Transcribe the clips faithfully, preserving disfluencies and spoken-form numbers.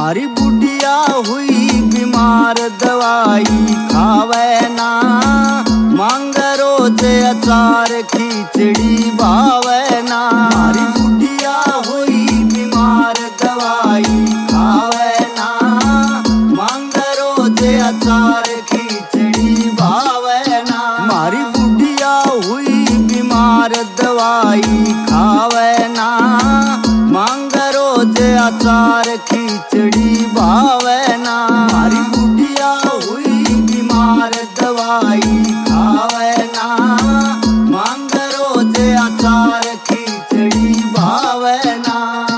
मारी बुढ़िया हुई बीमार दवाई खावे ना, मांग रोज अचार खिचड़ी भावे ना। मारी बुढ़िया हुई बीमार दवाई खावे ना, मांग रोज अचार खिचड़ी भावे ना। मारी बुढ़िया हुई बीमार दवाई खावे ना, मांग रोज अचार खिचड़ी भावे ना। मारी बुढ़िया हुई बीमार दवाई खावे ना, मांग रोज अचार खिचड़ी भावे ना।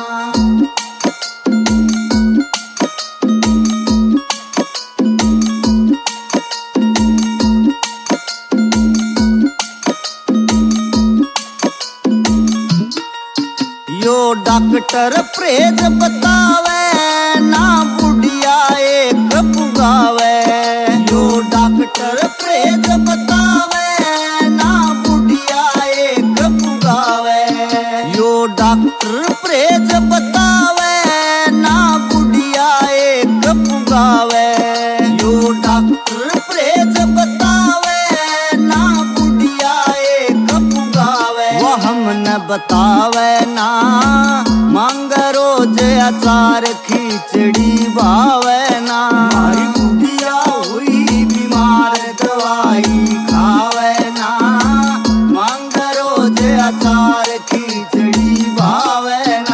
यो डॉक्टर प्रेज बतावे ना, बुढ़िया एक पुगावे। यो डॉक्टर प्रेज बतावे ना, बुढ़िया एक पुगावे। यो डॉक्टर प्रेज बतावे ना, बुढ़िया एक पुगावे। यो डॉक्टर प्रेज बतावे ना, बुढ़िया एक पुगावे। वो हमने बतावे ना, मांग रोज अचार खिचड़ी भावे ना। मारी बुढ़िया हुई बीमार दवाई खावे ना, मांग रोज अचार खिचड़ी भावे ना।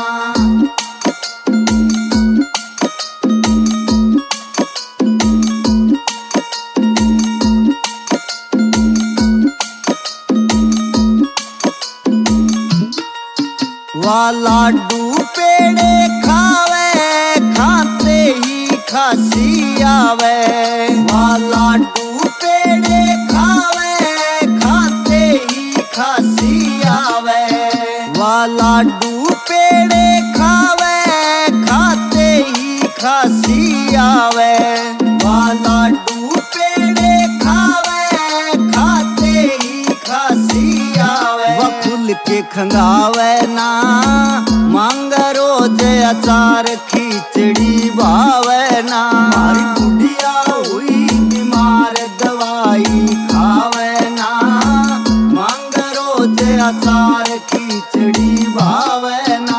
वा लाडू पेड़े खावे, खाते ही खांसी आवे। वा लाडू पेड़े खावे, खाते ही खांसी आवे। वा लाडू पेड़े खावे, खाते ही खांसी आवे। वा लाडू पेड़े खावे, खाते ही खांसी आवे। वा खुल के खंगावे ना, मांग रोज अचार खिचड़ी भावे ना। मारी बुढ़िया हुई बीमार दवाई खावे ना, मांग रोज अचार खिचड़ी भावे ना।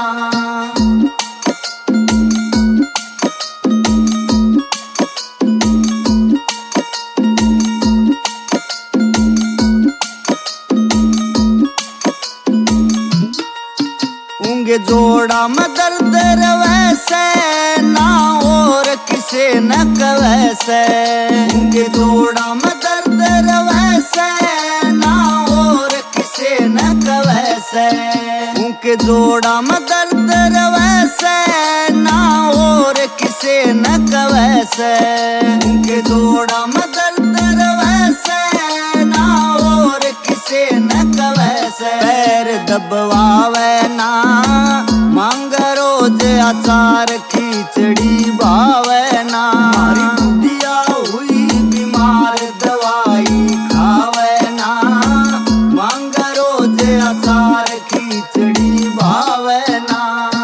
उंगे जोड़ा में दर्द रवैसे ना, और किसे न कवैसे। उंगे जोड़ा में दर्द रवैसे ना, और किसे न कवैसे। उनके जोड़ा में दर्द रवैसे ना, और किसे न कवैसे। उनके जोड़ा में दर्द रवैसे ना, और किसे न कवैसे। पैर दबवावे ना, मांग रोज अचार खिचड़ी भावे ना। मारी बुढ़िया हुई बीमार दवाई खावे ना, मांग रोज अचार खिचड़ी भावे ना।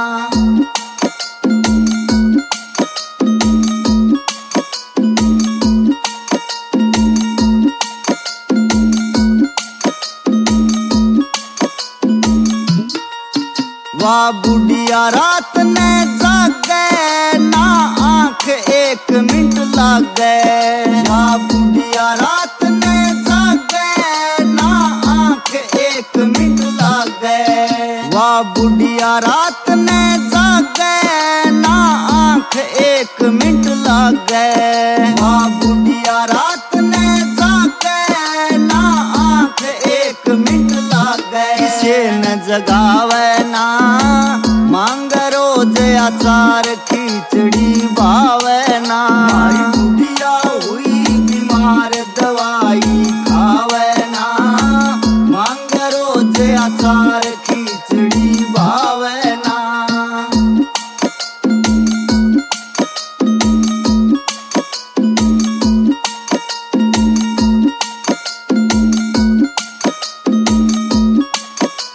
वा बुढ़िया रात ने जागे ना, आंख एक मिनट लागे। वा बुढ़िया रात ने जागे ना, आंख एक मिनट लागे। वा बुढ़िया रात ने जागे ना, आंख एक मिनट लागे। वा बुढ़िया रात ने जागे ना, आंख एक मिनट लागे। किसे न जगावे ना, मांग रोज अचार खिचड़ी भावे ना। मारी बुढ़िया हुई बीमार दवाई खावे ना, मांग रोज अचार खिचड़ी भावे ना।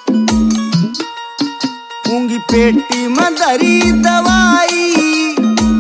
पेटी में धरी दवाई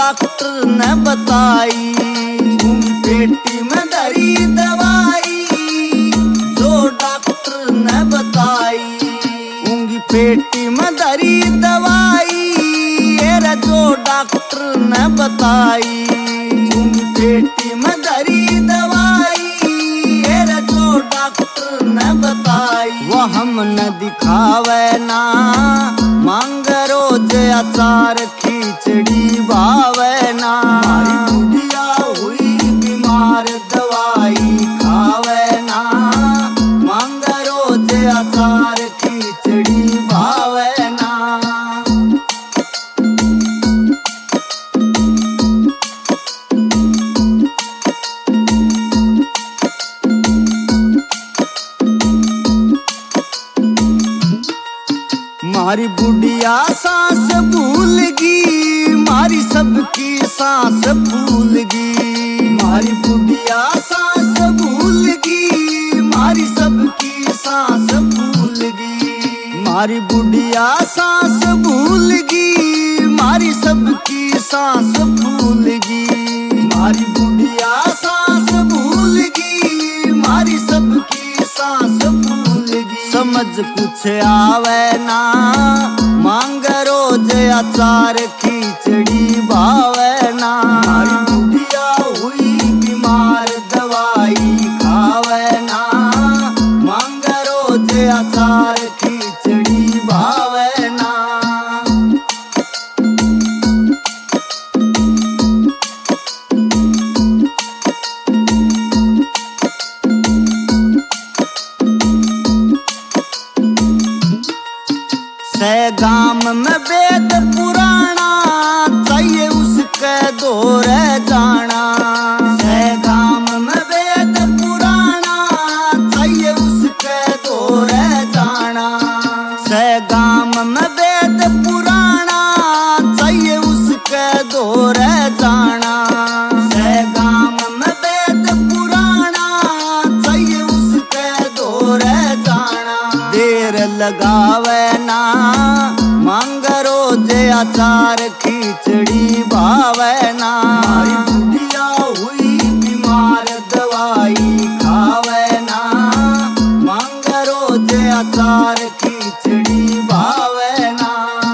डॉक्टर ने बताई, मूंगी पेटी में धरी दवाई, जो डॉक्टर ने बताई। मूंगी पेटी में धरी दवाई, ये जो डॉक्टर ने बताई। मूंगी पेटी में धरी दवाई, ये जो डॉक्टर ने बताई। वो हमने दिखावे ना, मांग रोज अचार खिचड़ी भावे ना। हमारी बुढ़िया हुई बीमार दवाई खावे ना, मांग रोज अचार खिचड़ी भावे ना। मारी बुढ़िया सांस भूल गी, मारी सबकी सांस भूल गी। मारी बुढ़िया सांस भूल गी, मारी सबकी सांस भूल गी। मारी बुढ़िया सांस भूल गी, मारी सबकी सांस भूल गी। मारी बुढ़िया सांस भूल गी, मारी सबकी सांस भूल गी। समझ कुछ आवे ना, मांग रोज अचार खिचड़ी भावे ना। हमारी बुढ़िया हुई बीमार दवाई खावे ना, मांग रोज अचार खिचड़ी भावे ना। से गाम में वेद पुराना, चाहिए उसके दौरे जाना। से गाम में वेद पुराना, चाहिए उसके दौरे जाना। से गाम में वेद पुराना, चाहिए उसके दौरे जाना। से गाम में वेद पुराना, चाहिए उसके दौरे जाना। देर लगावे ना, मांग रोज अचार खिचड़ी भावे ना। हमारी बुढ़िया हुई बीमार दवाई खावे ना, मांग रोज अचार खिचड़ी भावे ना।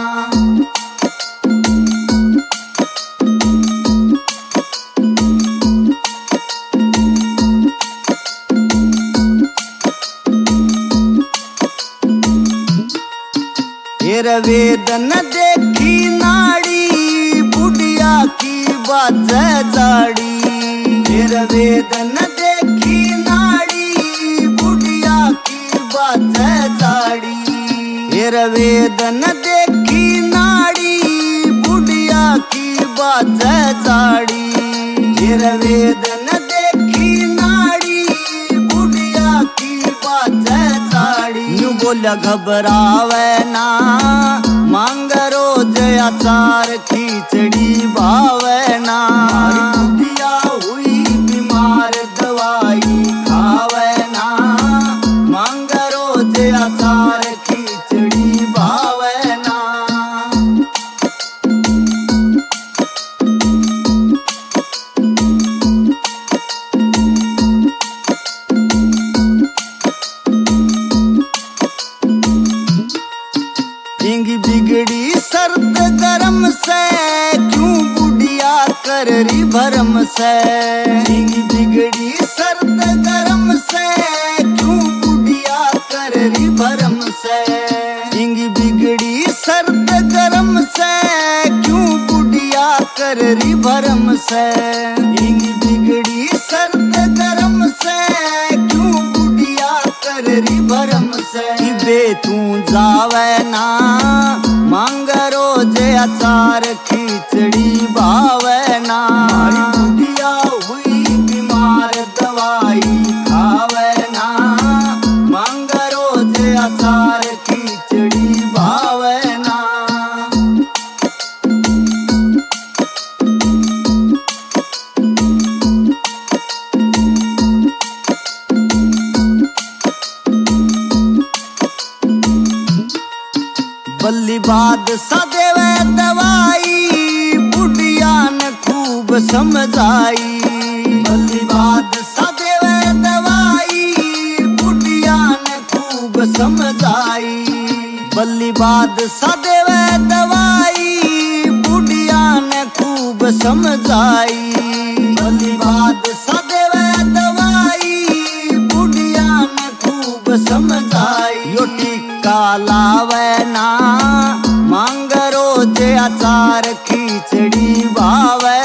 वेदन देखी नाड़ी, बुढ़िया की बाजे जाड़ी। वेदन देखी नाड़ी, बुढ़िया की बाजे जाड़ी। वेदन देखी नाड़ी, बुढ़िया की बाजे जाड़ी। वेदन देखी नाड़ी, बुढ़िया की बाजे जाड़ी। यूं बोला घबरावे ना, मांग रोज अचार खिचड़ी भावे ना। हमारी बुढ़िया हुई बीमार दवाई खावे ना, मांग रोज अचार खिचड़ी भावे ना। बिगड़ी सर्द गरम से, क्यों बुढ़िया कर रही भरम से। बिगड़ी सर्द गरम से, क्यों बुढ़िया कर रही भरम से। बिगड़ी सर्द गरम से, क्यों बुढ़िया कर रही भरम से। बिगड़ी सर्द गरम से, क्यों बुढ़िया कर रही भरम से। बे तू जावे ना, मांग रोज अचार खिचड़ी भावे ना। हमारी बुढ़िया हुई बीमार दवाई खावे ना, मांग रोज अचार खिचड़ी भावे ना। बल्ली बाद सदेवे दवाई, बुढ़िया ने समझाई। भली बात सदैव दवाई बुढ़िया ने खूब समझाई। भली बात सदैव दवाई बुढ़िया ने खूब समझाई। भली बात सदैव दवाई बुढ़िया ने खूब समझाई। यो टिक्का लावे ना मांग रोज अचार खिचड़ी भावे।